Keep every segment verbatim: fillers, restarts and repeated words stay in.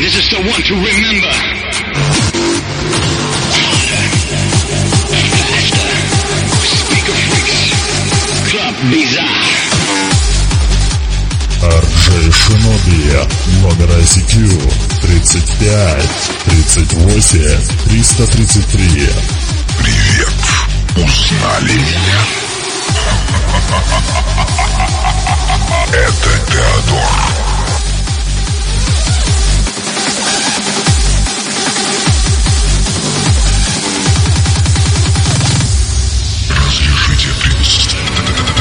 This is the one to remember. Harder, faster, Speaker Freaks, Club Bizarre. ар джей Shinobi, номер ай си кью тридцать пять тридцать восемь триста тридцать три. Привет, узнали? Это Теодор. Разрешите представить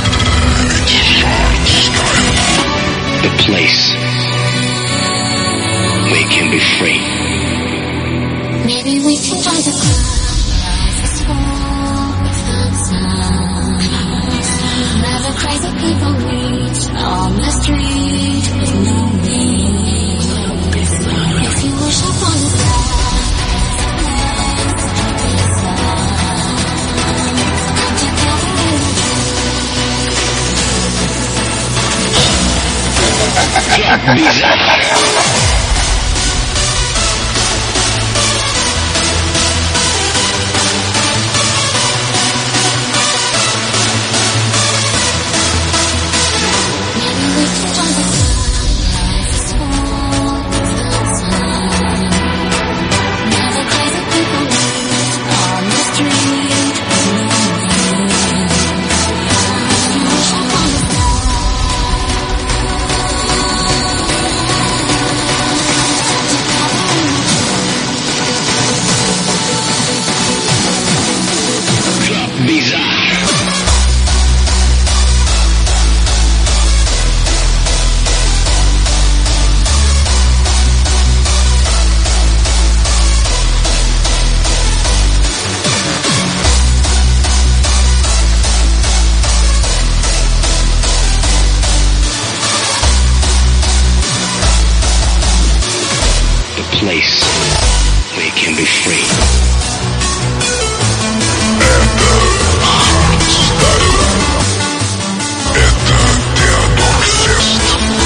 Hardstyle. The place where you can be free. Maybe we can find the where the crazy people meet on the street with no name. If you wish upon the sky, come together. Club Bizarre. Place where you can be free. Это Hardstyle. Это Теодор Фест.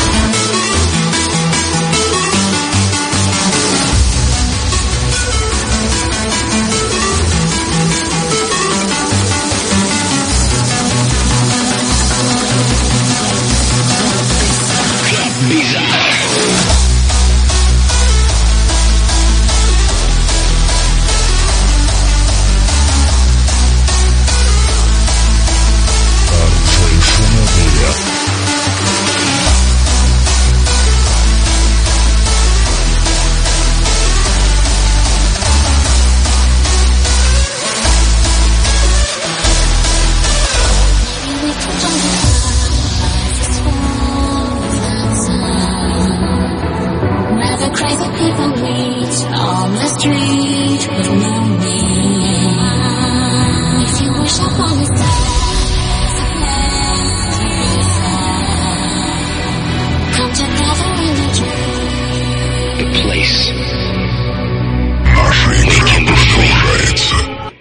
Club Bizarre. Crazy people meet on the street.